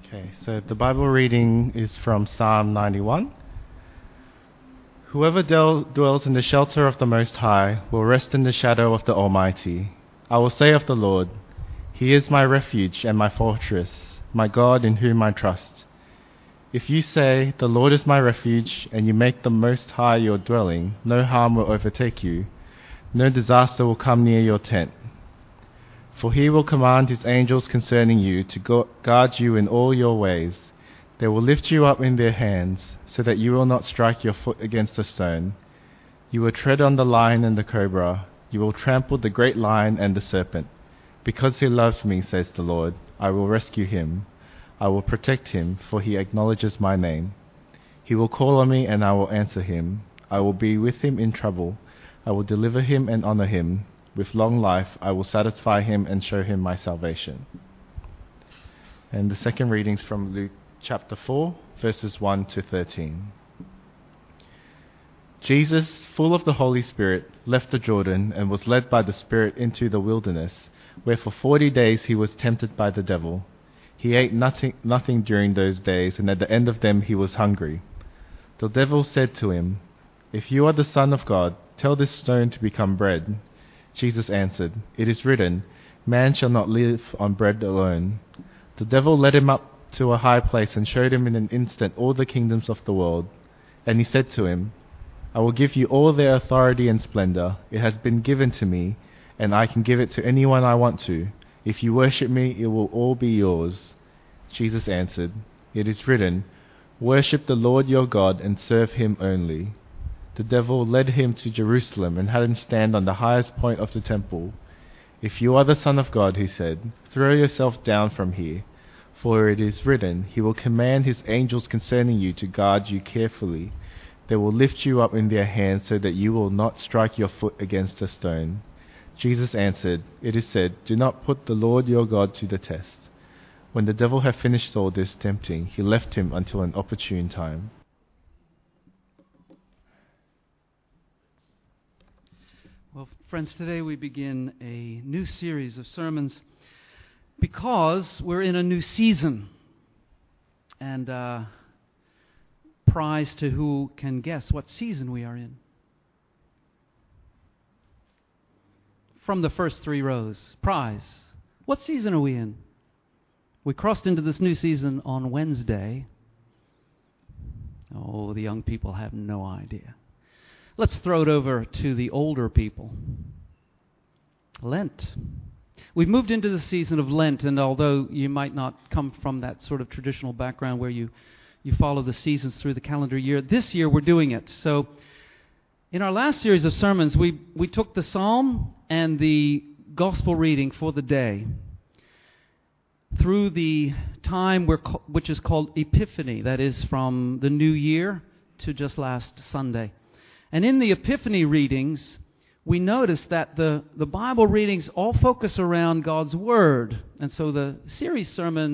Okay, so the Bible reading is from Psalm 91. Whoever dwells in the shelter of the Most High will rest in the shadow of the Almighty. I will say of the Lord, He is my refuge and my fortress, my God in whom I trust. If you say, the Lord is my refuge, and you make the Most High your dwelling, no harm will overtake you, no disaster will come near your tent. For he will command his angels concerning you to guard you in all your ways. They will lift you up in their hands, so that you will not strike your foot against a stone. You will tread on the lion and the cobra. You will trample the great lion and the serpent. Because he loves me, says the Lord, I will rescue him. I will protect him, for he acknowledges my name. He will call on me, and I will answer him. I will be with him in trouble. I will deliver him and honor him. With long life I will satisfy him and show him my salvation. And the second reading's from Luke chapter 4, verses 1 to 13. Jesus, full of the Holy Spirit, left the Jordan and was led by the Spirit into the wilderness, where for 40 days he was tempted by the devil. He ate nothing during those days, and at the end of them he was hungry. The devil said to him, If you are the Son of God, tell this stone to become bread. Jesus answered, It is written, Man shall not live on bread alone. The devil led him up to a high place and showed him in an instant all the kingdoms of the world. And he said to him, I will give you all their authority and splendor. It has been given to me, and I can give it to anyone I want to. If you worship me, it will all be yours. Jesus answered, It is written, Worship the Lord your God and serve him only. The devil led him to Jerusalem and had him stand on the highest point of the temple. If you are the Son of God, he said, throw yourself down from here, for it is written, He will command His angels concerning you to guard you carefully. They will lift you up in their hands so that you will not strike your foot against a stone. Jesus answered, It is said, Do not put the Lord your God to the test. When the devil had finished all this tempting, he left him until an opportune time. Well, friends, today we begin a new series of sermons because we're in a new season. And prize to who can guess what season we are in. From the first three rows, prize. What season are we in? We crossed into this new season on Wednesday. Oh, the young people have no idea. Let's throw it over to the older people. Lent. We've moved into the season of Lent, and although you might not come from that sort of traditional background where you follow the seasons through the calendar year, this year we're doing it. So in our last series of sermons, we took the psalm and the gospel reading for the day through the time which is called Epiphany, that is from the new year to just last Sunday. And in the Epiphany readings, we notice that the Bible readings all focus around God's Word. And so the series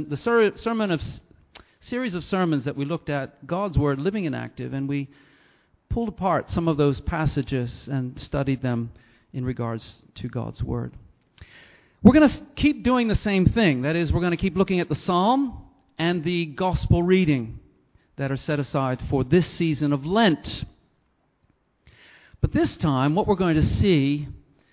of sermons that we looked at, God's Word, living and active, and we pulled apart some of those passages and studied them in regards to God's Word. We're going to keep doing the same thing. That is, we're going to keep looking at the psalm and the gospel reading that are set aside for this season of Lent. But this time, what we're going to see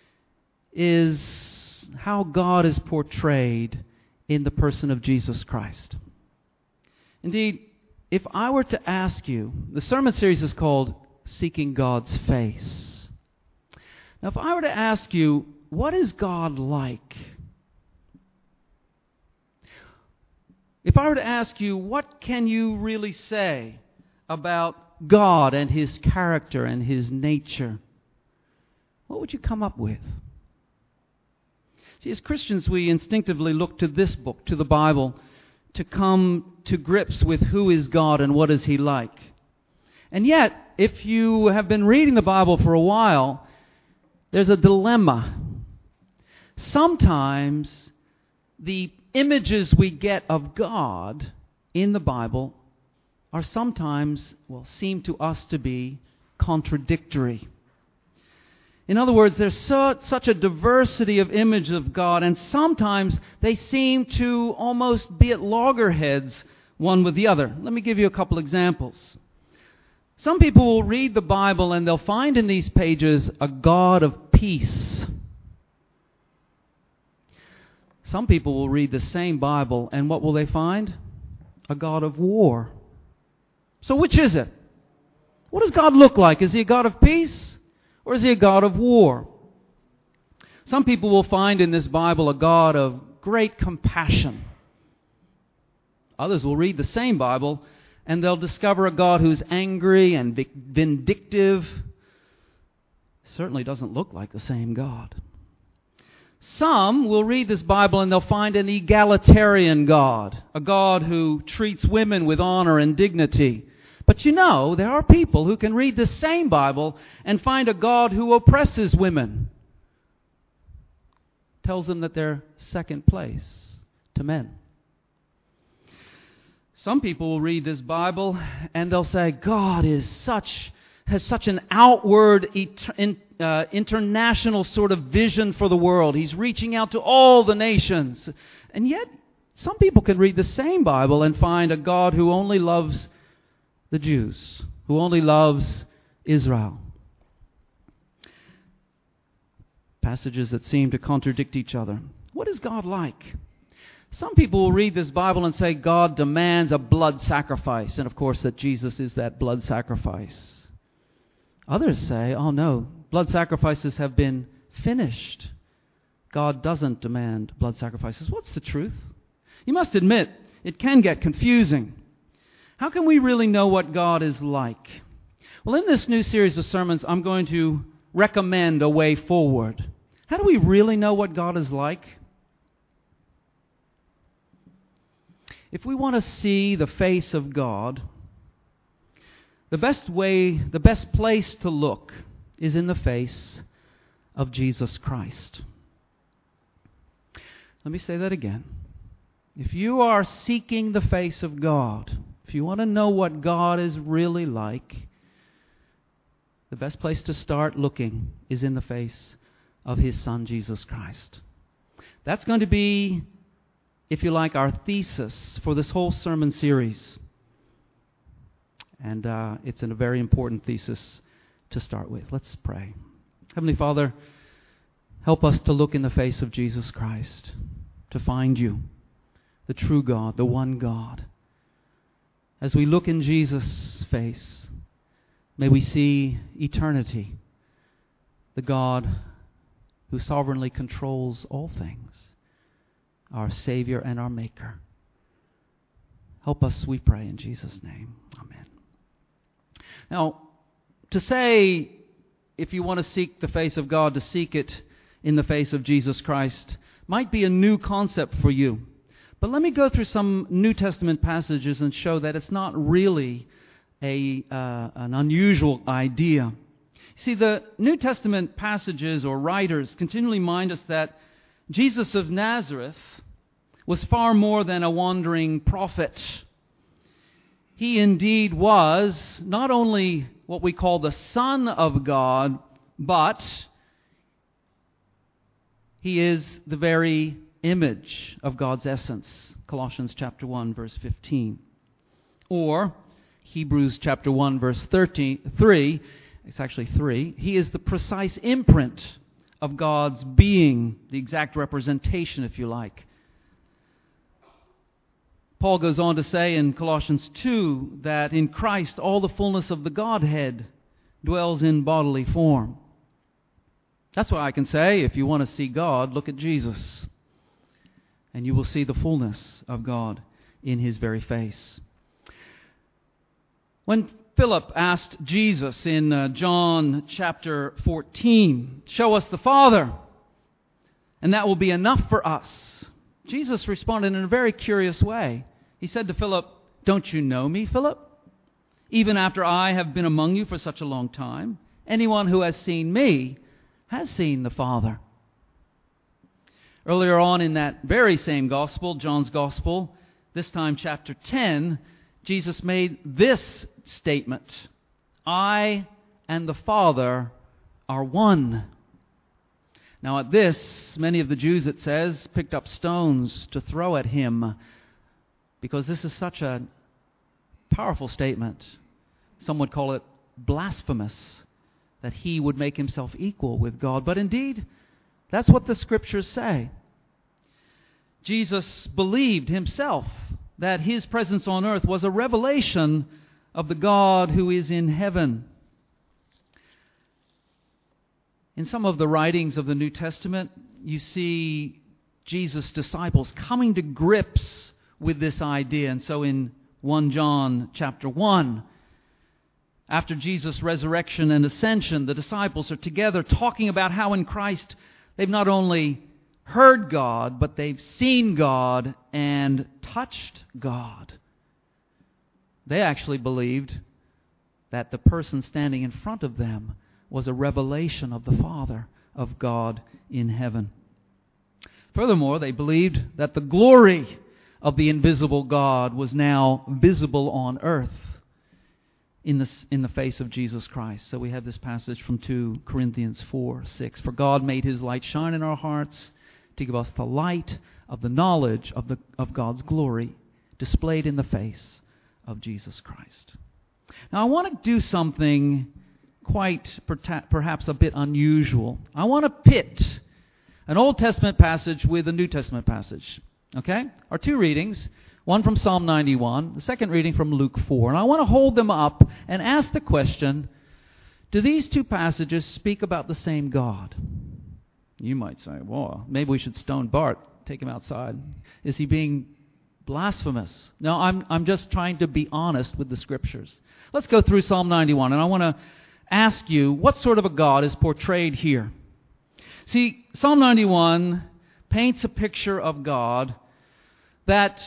is how God is portrayed in the person of Jesus Christ. Indeed, if I were to ask you, the sermon series is called Seeking God's Face. Now, if I were to ask you, what is God like? If I were to ask you, what can you really say about God and His character and His nature, what would you come up with? See, as Christians, we instinctively look to this book, to the Bible, to come to grips with who is God and what is He like. And yet, if you have been reading the Bible for a while, there's a dilemma. Sometimes the images we get of God in the Bible are sometimes, seem to us to be contradictory. In other words, there's such a diversity of images of God, and sometimes they seem to almost be at loggerheads one with the other. Let me give you a couple examples. Some people will read the Bible and they'll find in these pages a God of peace. Some people will read the same Bible and what will they find? A God of war. So which is it? What does God look like? Is He a God of peace or is He a God of war? Some people will find in this Bible a God of great compassion. Others will read the same Bible and they'll discover a God who's angry and vindictive. Certainly doesn't look like the same God. Some will read this Bible and they'll find an egalitarian God, a God who treats women with honor and dignity. But you know, there are people who can read the same Bible and find a God who oppresses women, tells them that they're second place to men. Some people will read this Bible and they'll say, God has such an outward, international sort of vision for the world. He's reaching out to all the nations. And yet, some people can read the same Bible and find a God who only loves the Jews, who only loves Israel. Passages that seem to contradict each other. What is God like? Some people will read this Bible and say God demands a blood sacrifice, and of course that Jesus is that blood sacrifice. Others say, oh no, blood sacrifices have been finished. God doesn't demand blood sacrifices. What's the truth? You must admit, it can get confusing. How can we really know what God is like? Well, in this new series of sermons, I'm going to recommend a way forward. How do we really know what God is like? If we want to see the face of God, the best place to look is in the face of Jesus Christ. Let me say that again. If you are seeking the face of God, if you want to know what God is really like, the best place to start looking is in the face of His Son, Jesus Christ. That's going to be, if you like, our thesis for this whole sermon series. And it's a very important thesis to start with. Let's pray. Heavenly Father, help us to look in the face of Jesus Christ, to find You, the true God, the one God. As we look in Jesus' face, may we see eternity, the God who sovereignly controls all things, our Savior and our Maker. Help us, we pray, in Jesus' name. Amen. Now, to say, if you want to seek the face of God, to seek it in the face of Jesus Christ, might be a new concept for you. But let me go through some New Testament passages and show that it's not really an unusual idea. See, the New Testament passages or writers continually remind us that Jesus of Nazareth was far more than a wandering prophet. He indeed was not only what we call the Son of God, but He is the very image of God's essence. Colossians chapter 1, verse 15. Or Hebrews chapter 1, verse 3. It's actually 3. He is the precise imprint of God's being, the exact representation, if you like. Paul goes on to say in Colossians 2 that in Christ all the fullness of the Godhead dwells in bodily form. That's why I can say, if you want to see God, look at Jesus. And you will see the fullness of God in His very face. When Philip asked Jesus in John chapter 14, "Show us the Father, and that will be enough for us," Jesus responded in a very curious way. He said to Philip, "Don't you know me, Philip? Even after I have been among you for such a long time, anyone who has seen me has seen the Father." Earlier on in that very same gospel, John's gospel, this time chapter 10, Jesus made this statement: "I and the Father are one." Now at this, many of the Jews, it says, picked up stones to throw at him, because this is such a powerful statement. Some would call it blasphemous, that he would make himself equal with God. But indeed, that's what the Scriptures say. Jesus believed himself that his presence on earth was a revelation of the God who is in heaven. In some of the writings of the New Testament, you see Jesus' disciples coming to grips with this idea. And so in 1 John chapter 1, after Jesus' resurrection and ascension, the disciples are together talking about how in Christ they've not only heard God, but they've seen God and touched God. They actually believed that the person standing in front of them was a revelation of the Father, of God in heaven. Furthermore, they believed that the glory of the invisible God was now visible on earth in the face of Jesus Christ. So we have this passage from 2 Corinthians 4:6. For God made His light shine in our hearts to give us the light of the knowledge of God's glory displayed in the face of Jesus Christ. Now I want to do something quite perhaps a bit unusual. I want to pit an Old Testament passage with a New Testament passage. Okay? Our two readings, one from Psalm 91, the second reading from Luke 4. And I want to hold them up and ask the question, do these two passages speak about the same God? You might say, well, maybe we should stone Bart, take him outside. Is he being blasphemous? No, I'm just trying to be honest with the Scriptures. Let's go through Psalm 91, and I want to ask you, what sort of a God is portrayed here? See, Psalm 91 paints a picture of God that,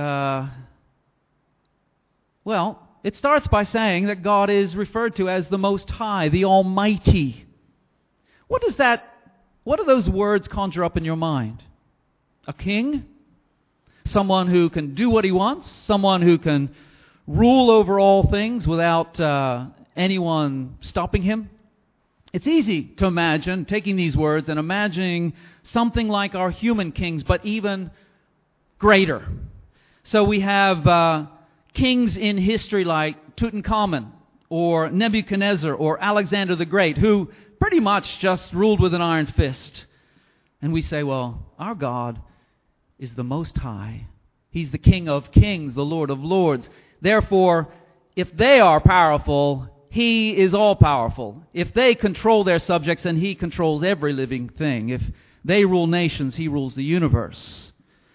it starts by saying that God is referred to as the Most High, the Almighty. What do those words conjure up in your mind? A king? Someone who can do what he wants? Someone who can rule over all things without anyone stopping him? It's easy to imagine taking these words and imagining something like our human kings, but even greater. So we have kings in history like Tutankhamun or Nebuchadnezzar or Alexander the Great, who pretty much just ruled with an iron fist. And we say, well, our God is the Most High. He's the King of Kings, the Lord of Lords. Therefore, if they are powerful, He is all-powerful. If they control their subjects, then He controls every living thing. If they rule nations, He rules the universe.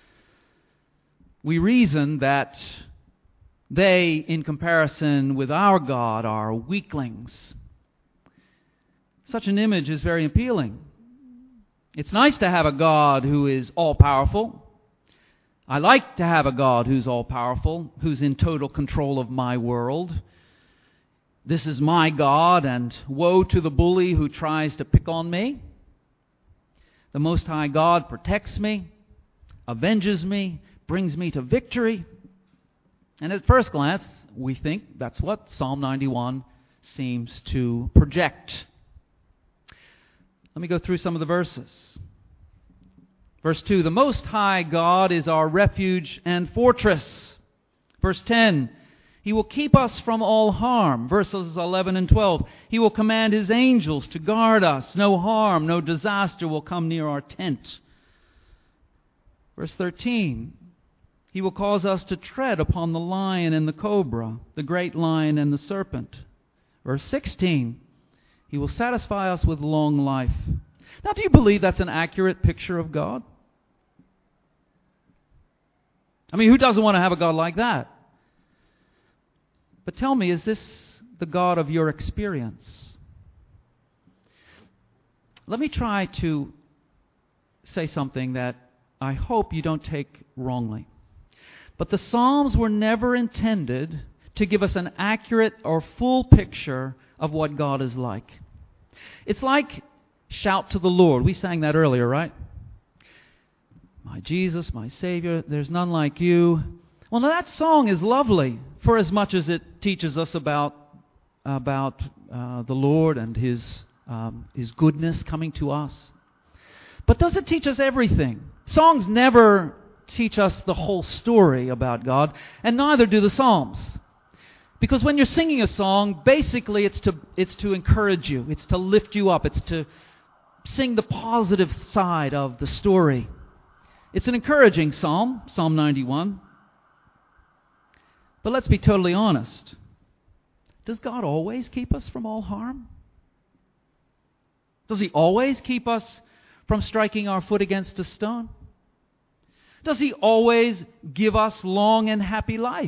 We reason that they, in comparison with our God, are weaklings. Such an image is very appealing. It's nice to have a God who is all-powerful. I like to have a God who's all-powerful, who's in total control of my world. This is my God, and woe to the bully who tries to pick on me. The Most High God protects me, avenges me, brings me to victory. And at first glance, we think that's what Psalm 91 seems to project. Let me go through some of the verses. Verse 2, the Most High God is our refuge and fortress. Verse 10, He will keep us from all harm. Verses 11 and 12, He will command His angels to guard us. No harm, no disaster will come near our tent. Verse 13, He will cause us to tread upon the lion and the cobra, the great lion and the serpent. Verse 16, He will satisfy us with long life. Now, do you believe that's an accurate picture of God? I mean, who doesn't want to have a God like that? But tell me, is this the God of your experience? Let me try to say something that I hope you don't take wrongly. But the Psalms were never intended to give us an accurate or full picture of what God is like. It's like Shout to the Lord. We sang that earlier, right? My Jesus, my Savior, there's none like you. Well, now that song is lovely for as much as it teaches us about the Lord and His goodness coming to us. But does it teach us everything? Songs never teach us the whole story about God, and neither do the Psalms. Because when you're singing a song, basically it's to encourage you, it's to lift you up, it's to sing the positive side of the story. It's an encouraging psalm, Psalm 91. But let's be totally honest. Does God always keep us from all harm? Does He always keep us from striking our foot against a stone? Does He always give us long and happy life?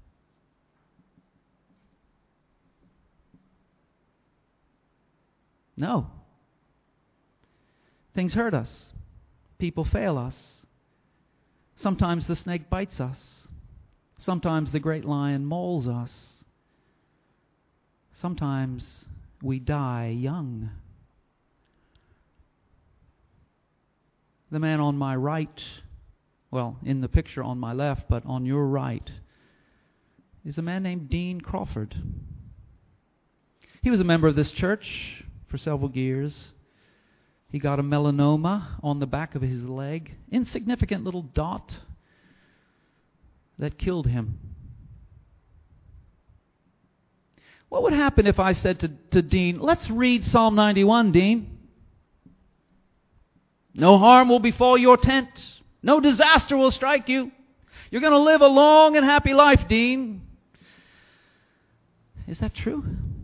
No. Things hurt us. People fail us. Sometimes the snake bites us. Sometimes the great lion mauls us. Sometimes we die young. The man on my right, well, in the picture on my left, but on your right, is a man named Dean Crawford. He was a member of this church for several years. He got a melanoma on the back of his leg, insignificant little dot that killed him. What would happen if I said to Dean, let's read Psalm 91, Dean? No harm will befall your tent. No disaster will strike you. You're going to live a long and happy life, Dean. Is that true?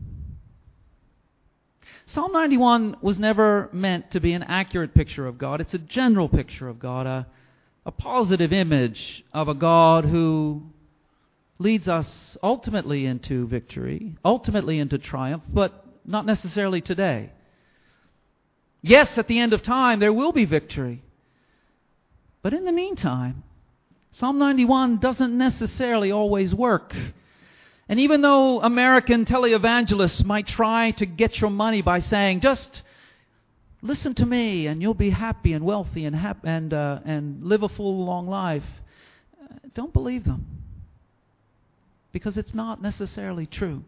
Psalm 91 was never meant to be an accurate picture of God. It's a general picture of God, a positive image of a God who leads us ultimately into victory, ultimately into triumph, but not necessarily today. Yes, at the end of time there will be victory. But in the meantime, Psalm 91 doesn't necessarily always work. And even though American televangelists might try to get your money by saying, just listen to me and you'll be happy and wealthy and live a full, long life, don't believe them. Because it's not necessarily true.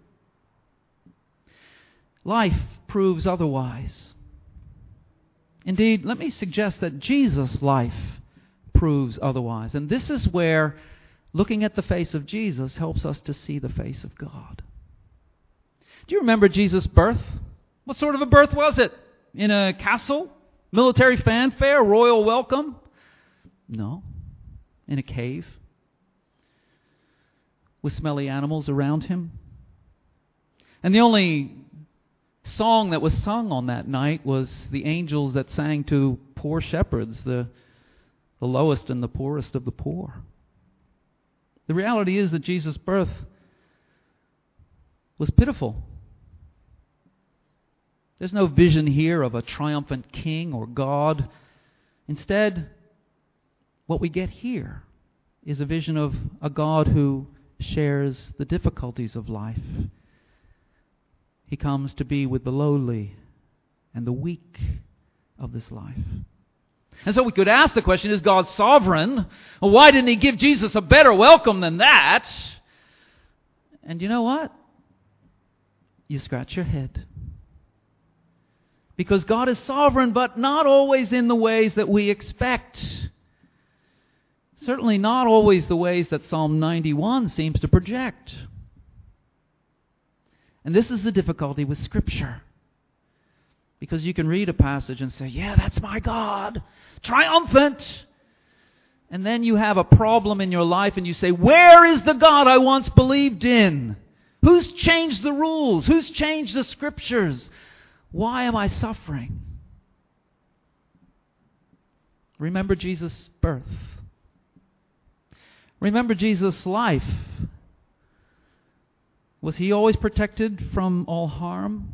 Life proves otherwise. Indeed, let me suggest that Jesus' life proves otherwise. And this is where looking at the face of Jesus helps us to see the face of God. Do you remember Jesus' birth? What sort of a birth was it? In a castle? Military fanfare? Royal welcome? No. In a cave? With smelly animals around him? And the only song that was sung on that night was the angels that sang to poor shepherds, the lowest and the poorest of the poor. The reality is that Jesus' birth was pitiful. There's no vision here of a triumphant king or God. Instead, what we get here is a vision of a God who shares the difficulties of life. He comes to be with the lowly and the weak of this life. And so we could ask the question, is God sovereign? Well, why didn't He give Jesus a better welcome than that? And you know what? You scratch your head. Because God is sovereign, but not always in the ways that we expect. Certainly not always the ways that Psalm 91 seems to project. And this is the difficulty with Scripture. Because you can read a passage and say, yeah, that's my God, triumphant. And then you have a problem in your life and you say, where is the God I once believed in? Who's changed the rules? Who's changed the Scriptures? Why am I suffering? Remember Jesus' birth. Remember Jesus' life. Was He always protected from all harm?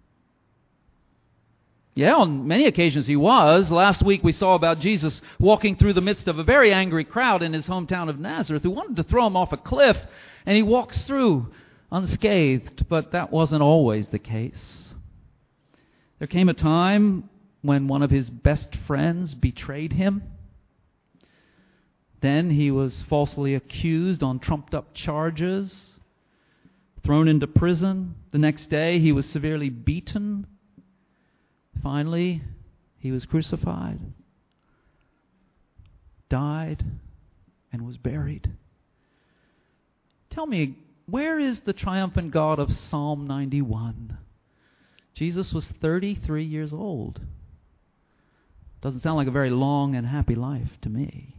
Yeah, on many occasions He was. Last week we saw about Jesus walking through the midst of a very angry crowd in His hometown of Nazareth who wanted to throw Him off a cliff, and He walks through unscathed, but that wasn't always the case. There came a time when one of His best friends betrayed Him. Then He was falsely accused on trumped-up charges, thrown into prison. The next day He was severely beaten. Finally, He was crucified, died, and was buried. Tell me, where is the triumphant God of Psalm 91? Jesus was 33 years old. Doesn't sound like a very long and happy life to me.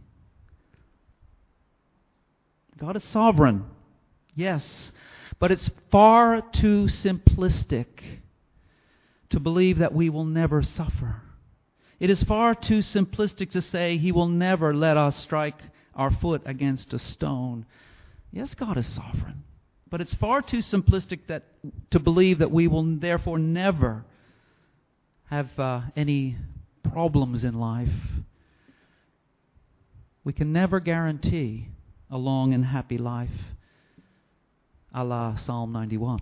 God is sovereign, yes, but it's far too simplistic to believe that we will never suffer. It is far too simplistic to say He will never let us strike our foot against a stone. Yes, God is sovereign, but it's far too simplistic to believe that we will therefore never have any problems in life. We can never guarantee a long and happy life, a la Psalm 91.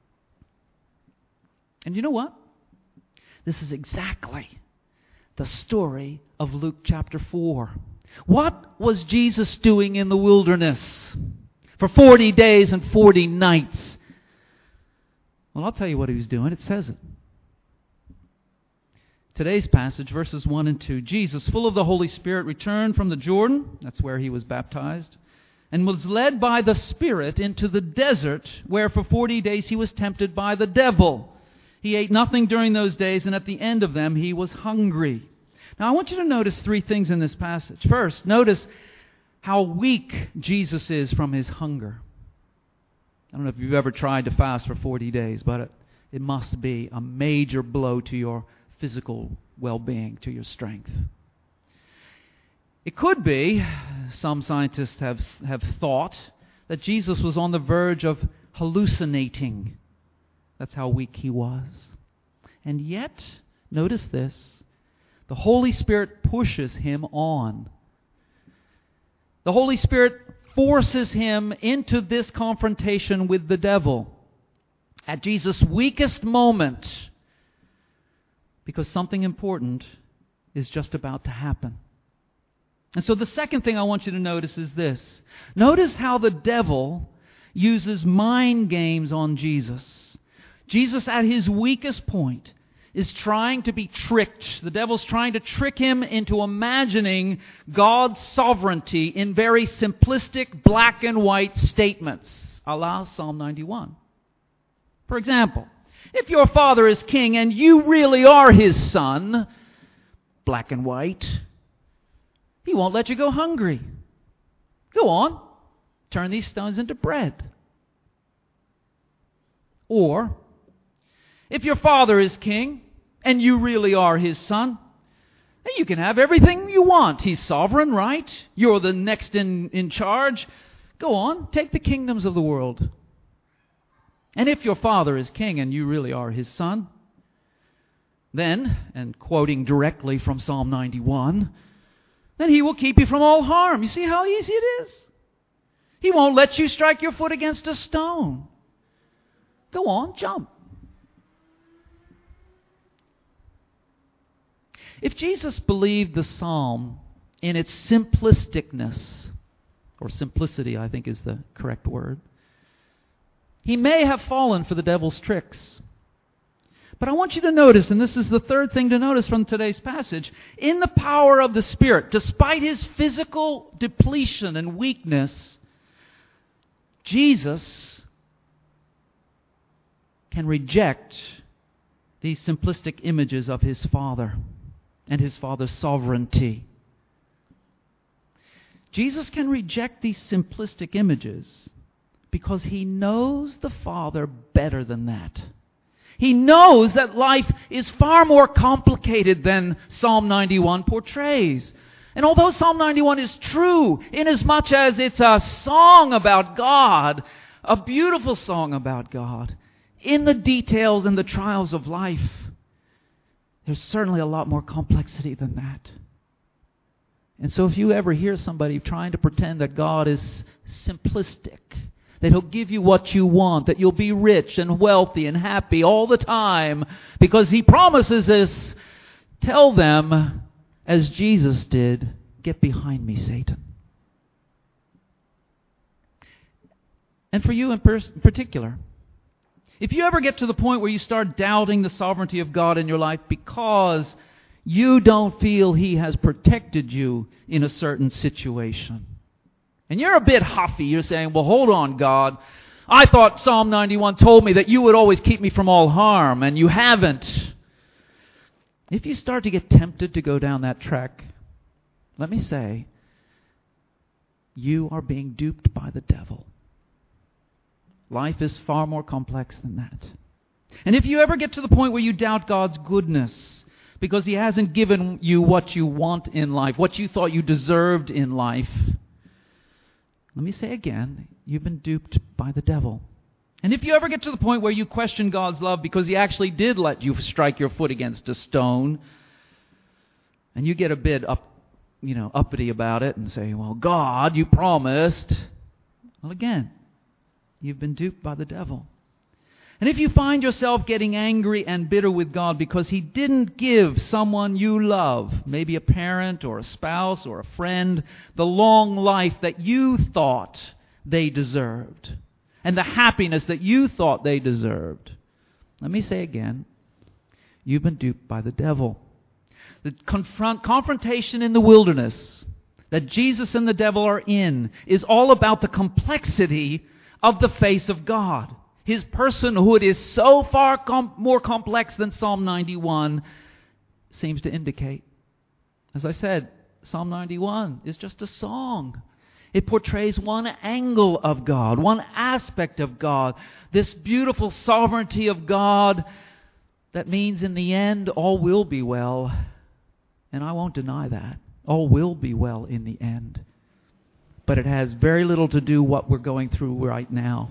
And you know what? This is exactly the story of Luke chapter 4. What was Jesus doing in the wilderness for 40 days and 40 nights? Well, I'll tell you what He was doing. It says it. Today's passage, verses 1 and 2. Jesus, full of the Holy Spirit, returned from the Jordan, that's where He was baptized, and was led by the Spirit into the desert, where for 40 days He was tempted by the devil. He ate nothing during those days, and at the end of them He was hungry. Now I want you to notice three things in this passage. First, notice how weak Jesus is from His hunger. I don't know if you've ever tried to fast for 40 days, but it must be a major blow to your physical well-being, to your strength. It could be, some scientists have thought, that Jesus was on the verge of hallucinating. That's how weak He was. And yet, notice this, the Holy Spirit pushes Him on. The Holy Spirit forces Him into this confrontation with the devil at Jesus' weakest moment, because something important is just about to happen. And so the second thing I want you to notice is this. Notice how the devil uses mind games on Jesus. Jesus, at His weakest point, is trying to be tricked. The devil's trying to trick Him into imagining God's sovereignty in very simplistic black and white statements, a la Psalm 91. For example, if your Father is king and you really are His son, black and white, He won't let you go hungry. Go on, turn these stones into bread. Or, if your Father is king and you really are His son, then you can have everything you want. He's sovereign, right? You're the next in charge. Go on, take the kingdoms of the world. And if your Father is king and you really are His son, then, and quoting directly from Psalm 91, then He will keep you from all harm. You see how easy it is? He won't let you strike your foot against a stone. Go on, jump. If Jesus believed the psalm in its simplisticness, or simplicity I think is the correct word, He may have fallen for the devil's tricks. But I want you to notice, and this is the third thing to notice from today's passage, in the power of the Spirit, despite His physical depletion and weakness, Jesus can reject these simplistic images of His Father and His Father's sovereignty. Jesus can reject these simplistic images because He knows the Father better than that. He knows that life is far more complicated than Psalm 91 portrays. And although Psalm 91 is true, inasmuch as it's a song about God, a beautiful song about God, in the details and the trials of life, there's certainly a lot more complexity than that. And so if you ever hear somebody trying to pretend that God is simplistic, that He'll give you what you want, that you'll be rich and wealthy and happy all the time because He promises this, tell them, as Jesus did, get behind me, Satan. And for you in particular, if you ever get to the point where you start doubting the sovereignty of God in your life because you don't feel He has protected you in a certain situation. And you're a bit huffy. You're saying, well, hold on, God. I thought Psalm 91 told me that you would always keep me from all harm, and you haven't. If you start to get tempted to go down that track, let me say, you are being duped by the devil. Life is far more complex than that. And if you ever get to the point where you doubt God's goodness because He hasn't given you what you want in life, what you thought you deserved in life, let me say again, you've been duped by the devil. And if you ever get to the point where you question God's love because He actually did let you strike your foot against a stone, and you get a bit uppity about it and say, well, God, you promised. Well, again, you've been duped by the devil. And if you find yourself getting angry and bitter with God because He didn't give someone you love, maybe a parent or a spouse or a friend, the long life that you thought they deserved and the happiness that you thought they deserved, let me say again, you've been duped by the devil. The confrontation in the wilderness that Jesus and the devil are in is all about the complexity of the face of God. His personhood is so far more complex than Psalm 91 seems to indicate. As I said, Psalm 91 is just a song. It portrays one angle of God, one aspect of God, this beautiful sovereignty of God that means in the end all will be well. And I won't deny that. All will be well in the end. But it has very little to do with what we're going through right now.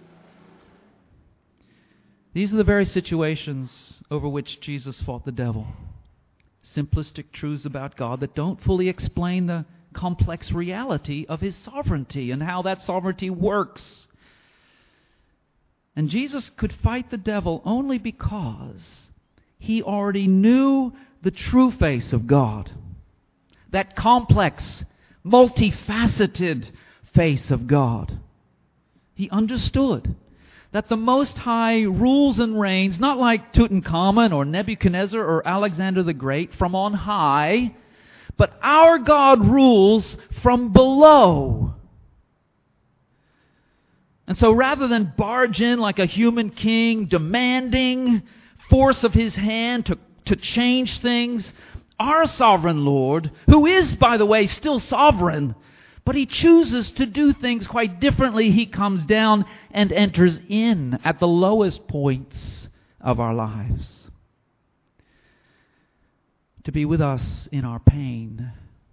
These are the very situations over which Jesus fought the devil. Simplistic truths about God that don't fully explain the complex reality of His sovereignty and how that sovereignty works. And Jesus could fight the devil only because He already knew the true face of God. That complex, multifaceted face of God. He understood that the Most High rules and reigns, not like Tutankhamun or Nebuchadnezzar or Alexander the Great from on high, but our God rules from below. And so rather than barge in like a human king, demanding force of His hand to change things, our sovereign Lord, who is, by the way, still sovereign, but He chooses to do things quite differently. He comes down and enters in at the lowest points of our lives to be with us in our pain.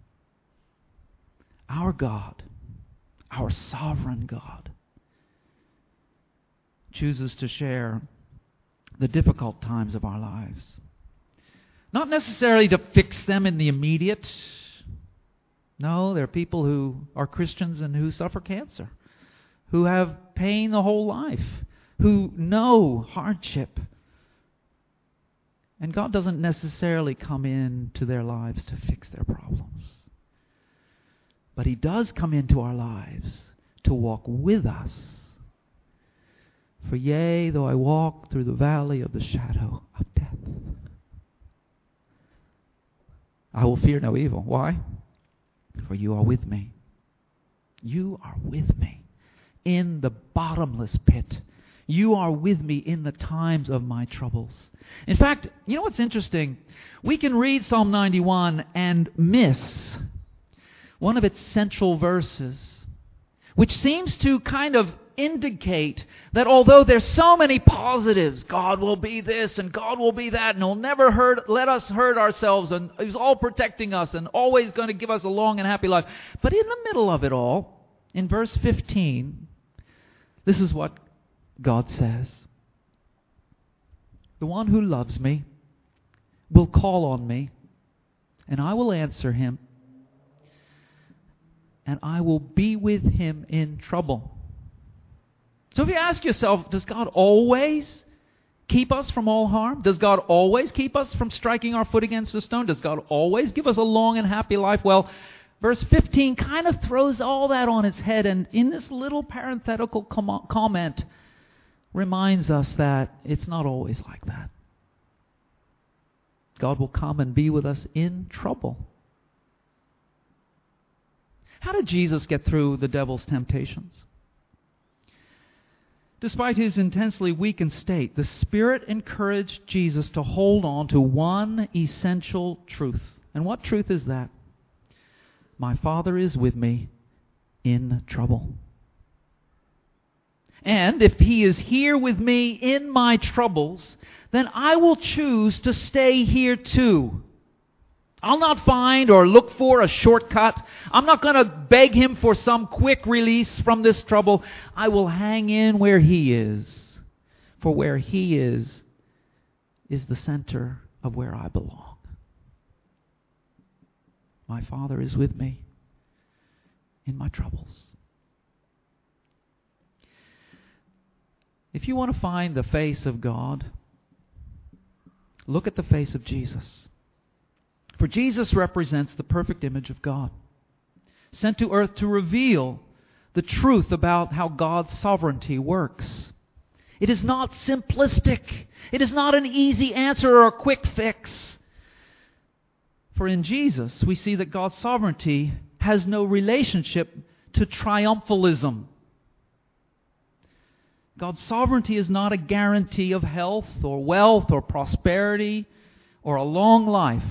Our God, our sovereign God, chooses to share the difficult times of our lives. Not necessarily to fix them in the immediate. No, there are people who are Christians and who suffer cancer, who have pain the whole life, who know hardship. And God doesn't necessarily come into their lives to fix their problems. But He does come into our lives to walk with us. For yea, though I walk through the valley of the shadow of death, I will fear no evil. Why? For you are with me. You are with me in the bottomless pit. You are with me in the times of my troubles. In fact, you know what's interesting? We can read Psalm 91 and miss one of its central verses, which seems to kind of indicate that although there's so many positives, God will be this and God will be that, and He'll never let us hurt ourselves, and He's all protecting us and always going to give us a long and happy life. But in the middle of it all, in verse 15, this is what God says. The one who loves me will call on me, and I will answer him, and I will be with him in trouble. So if you ask yourself, does God always keep us from all harm? Does God always keep us from striking our foot against a stone? Does God always give us a long and happy life? Well, verse 15 kind of throws all that on its head, and in this little parenthetical comment reminds us that it's not always like that. God will come and be with us in trouble. How did Jesus get through the devil's temptations? Despite his intensely weakened state, the Spirit encouraged Jesus to hold on to one essential truth. And what truth is that? My Father is with me in trouble. And if He is here with me in my troubles, then I will choose to stay here too. I'll not find or look for a shortcut. I'm not going to beg Him for some quick release from this trouble. I will hang in where He is. For where He is the center of where I belong. My Father is with me in my troubles. If you want to find the face of God, look at the face of Jesus. For Jesus represents the perfect image of God, sent to earth to reveal the truth about how God's sovereignty works. It is not simplistic. It is not an easy answer or a quick fix. For in Jesus, we see that God's sovereignty has no relationship to triumphalism. God's sovereignty is not a guarantee of health or wealth or prosperity or a long life.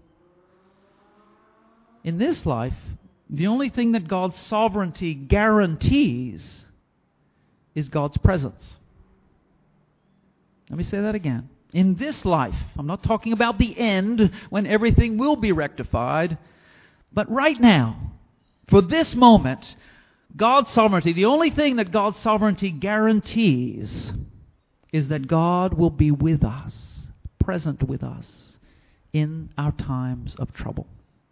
In this life, the only thing that God's sovereignty guarantees is God's presence. Let me say that again. In this life, I'm not talking about the end when everything will be rectified, but right now, for this moment, God's sovereignty, the only thing that God's sovereignty guarantees is that God will be with us, present with us in our times of trouble.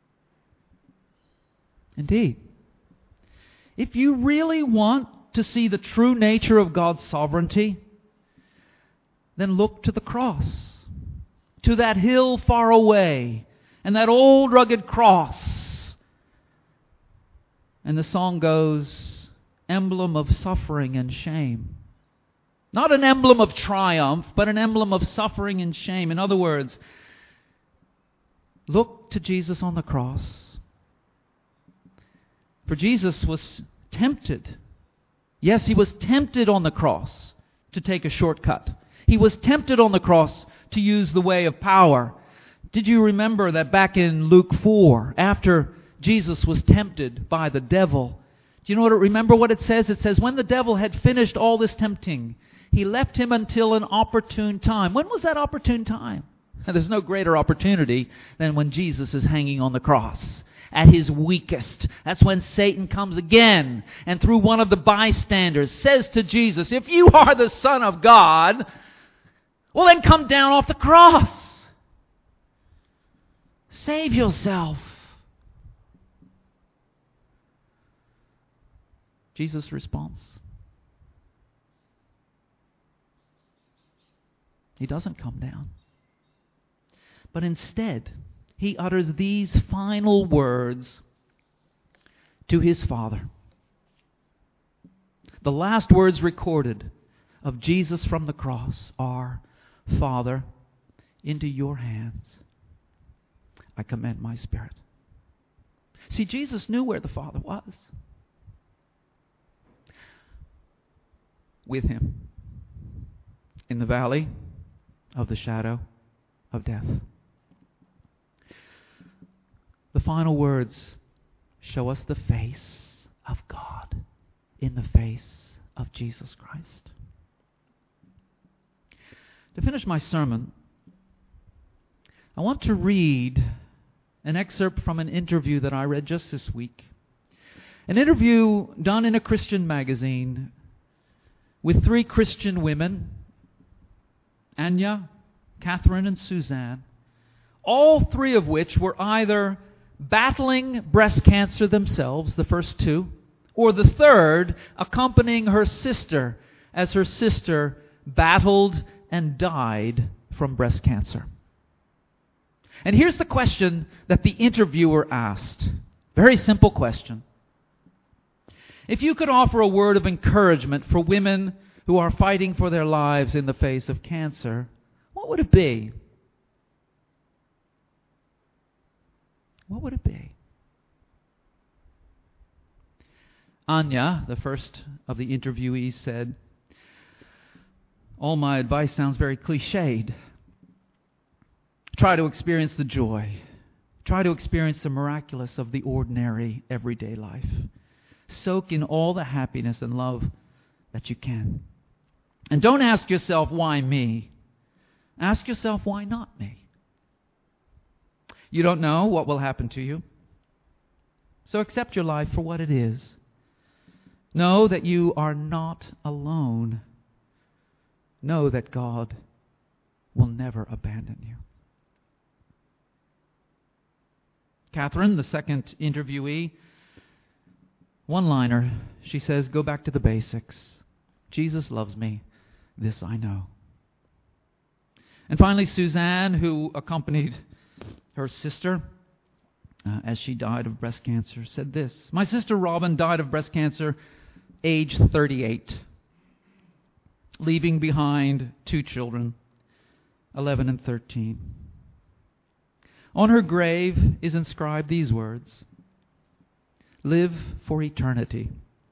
Indeed, if you really want to see the true nature of God's sovereignty, then look to the cross, to that hill far away, and that old rugged cross. And the song goes, emblem of suffering and shame. Not an emblem of triumph, but an emblem of suffering and shame. In other words, look to Jesus on the cross. For Jesus was tempted. Yes, He was tempted on the cross to take a shortcut. He was tempted on the cross to use the way of power. Did you remember that back in Luke 4, after Jesus was tempted by the devil, do you remember what it says? It says, when the devil had finished all this tempting, he left him until an opportune time. When was that opportune time? There's no greater opportunity than when Jesus is hanging on the cross. At His weakest. That's when Satan comes again and through one of the bystanders says to Jesus, if you are the Son of God, well then come down off the cross. Save yourself. Jesus' response. He doesn't come down. But instead, He utters these final words to His Father. The last words recorded of Jesus from the cross are, Father, into your hands I commend my spirit. See, Jesus knew where the Father was. With Him in the valley of the shadow of death. The final words show us the face of God in the face of Jesus Christ. To finish my sermon, I want to read an excerpt from an interview that I read just this week. An interview done in a Christian magazine with 3 Christian women, Anya, Catherine, and Suzanne, all 3 of which were either battling breast cancer themselves, the first 2, or the third accompanying her sister as her sister battled and died from breast cancer. And here's the question that the interviewer asked. Very simple question. If you could offer a word of encouragement for women who are fighting for their lives in the face of cancer, what would it be? what would it be? Anya, the first of the interviewees, said, all my advice sounds very cliched. Try to experience the joy. Try to experience the miraculous of the ordinary, everyday life. Soak in all the happiness and love that you can. And don't ask yourself, why me? Ask yourself, why not me? You don't know what will happen to you. So accept your life for what it is. Know that you are not alone. Know that God will never abandon you. Catherine, the second interviewee, one-liner, she says, go back to the basics. Jesus loves me. This I know. And finally, Suzanne, who accompanied her sister as she died of breast cancer, said this. My sister Robin died of breast cancer age 38, leaving behind 2 children, 11 and 13. On her grave is inscribed these words, live for eternity.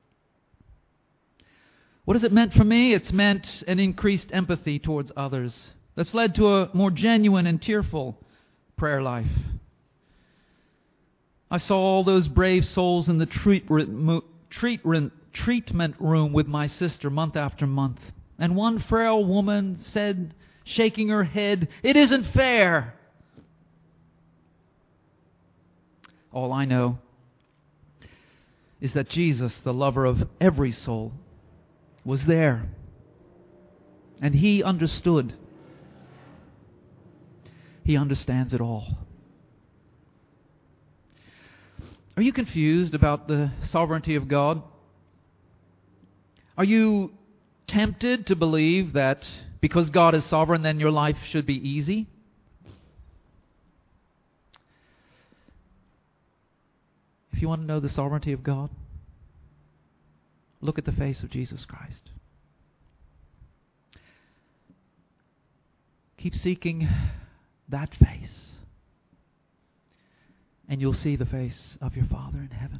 What has it meant for me? It's meant an increased empathy towards others that's led to a more genuine and tearful prayer life. I saw all those brave souls in the treatment room with my sister month after month. And one frail woman said, shaking her head, it isn't fair. All I know is that Jesus, the lover of every soul, was there. And He understood. He understands it all. Are you confused about the sovereignty of God? Are you tempted to believe that because God is sovereign, then your life should be easy? If you want to know the sovereignty of God, look at the face of Jesus Christ. Keep seeking that face, and you'll see the face of your Father in heaven.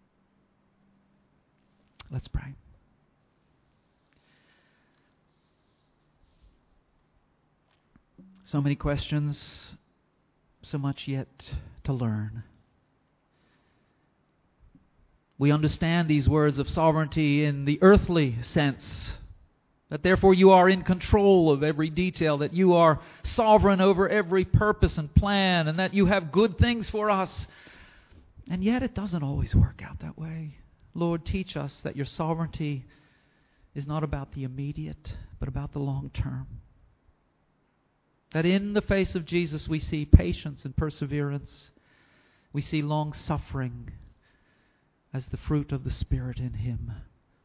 Let's pray. So many questions, so much yet to learn. We understand these words of sovereignty in the earthly sense, that therefore you are in control of every detail, that you are sovereign over every purpose and plan, and that you have good things for us. And yet it doesn't always work out that way. Lord, teach us that your sovereignty is not about the immediate, but about the long term. That in the face of Jesus we see patience and perseverance. We see long suffering as the fruit of the Spirit in Him.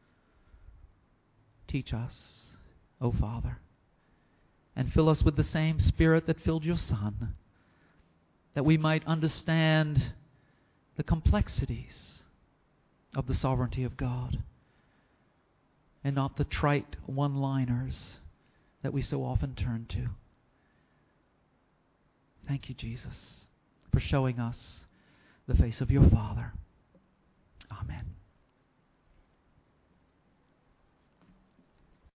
Teach us, O Father, and fill us with the same Spirit that filled your Son, that we might understand the complexities of the sovereignty of God and not the trite one-liners that we so often turn to. Thank you, Jesus, for showing us the face of your Father. Amen.